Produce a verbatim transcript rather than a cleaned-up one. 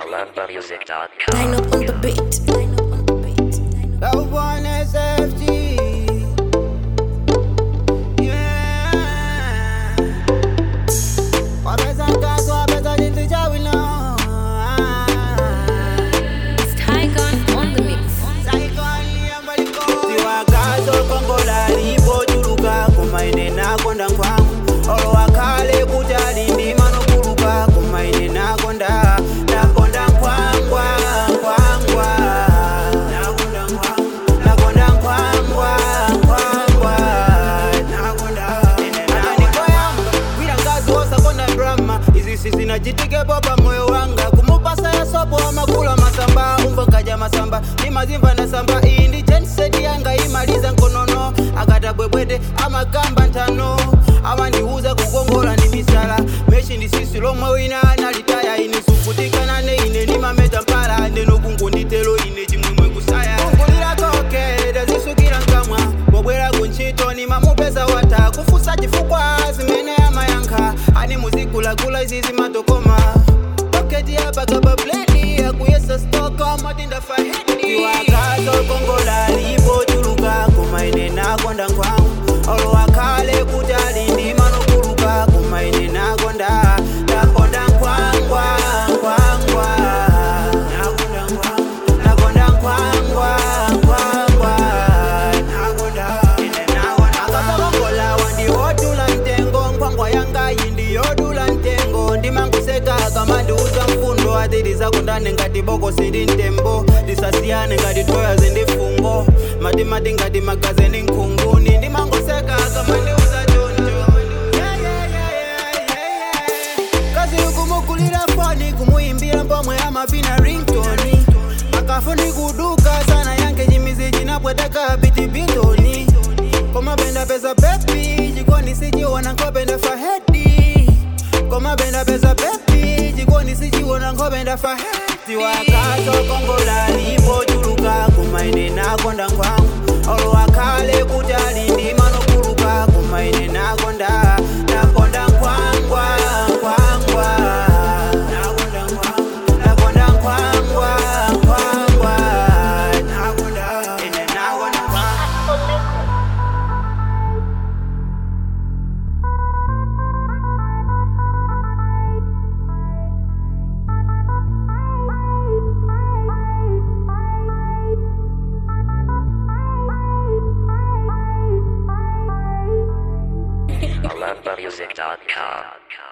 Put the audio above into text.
Alamba Music dot com. Line up on the beat. Line up on the beat. Love one S F G. Yeah. Wapesa kazi, wapesa jinsi cha wino. It's Tygon on the mix. Tiwa kazo kongola lipo chuluka kumaine nakonda nkwangu. Olo wakale kutali ndima nokuluka kumaine nakonda. Nakonda nkwangwa, nkwangwa. Nakonda nkwangu. Nakonda nkwangwa, nkwangwa. Nakonda. Akanikoyamba, wira ngazi wosa konda drama. Izi sisi najitike boba moyo wanga. Kumupasa ya sopo wa makula masamba. Umva kaja masamba, ni mazimba na samba. Indi jensedi yanga imaliza nkonono. Akata bwebwede, ama kamba ntano. Ama ndiuza kukongola ni misala. Meshi ndi sisi lomwe wina nalitaya. Ini sukutika nane ine ni mameta mpala. Ndeno kungu nditelo ine chimwemwe kusaya. Kungulira koke, dazisukira nkamwa. Bobwera kunchito ni mamupesa wata. Kufusa chifukwa, zimene ya mayanka. Ani muzikula kula izizi matokoma. Paketi ya bagaba bledi, ya kuyesa stoko, matinda fahedi. Tiwa kazo kongola lipo chuluka, kumaine nakonda nkwangu. Olo wakale kutali ndima nokuluka, kumaine nakonda. Nakonda nkwangwa, nkwangwa. Nakonda nkwangwa, nakonda nkwangwa, nkwangwa. Nakonda, ine nakonda. Akasa kongola wandi odula ntengo, nkwangwa yanga yindi yodula ntengo. Ndimanguseka kama ndiuza mfundo, atiriza kundane ngati boko siri ntembo. Disasiyane ngati toya zindifungo, mati mati ngati magazeni nkunguni. Ndimanguseka kama ndiuza choncho. Yeah, yeah, yeah, yeah, yeah, yeah. Kazi ukumukulira foni, kumuimbira mpomwe amavina ringtone. Akafuni kuduka sana yanke jimizi jinapweteka biti bitoni. Koma benda pesa baby, jikoni sijiona nkopenda fahedi. Koma benda pesa baby, jikoni sijiona nkopenda fahedi. Tiwa kazo kongola lipo chuluka, kumaine nakonda nkwangu. Olo wakale kutali ndima nokuluka, kumaine nakonda. Nakonda nkwangwa, nkwangwa. Nakonda nkwangwa, nakonda nkwangwa, nkwangwa. Nakonda, ine nakonda nkwangwa. Alamba Music dot com.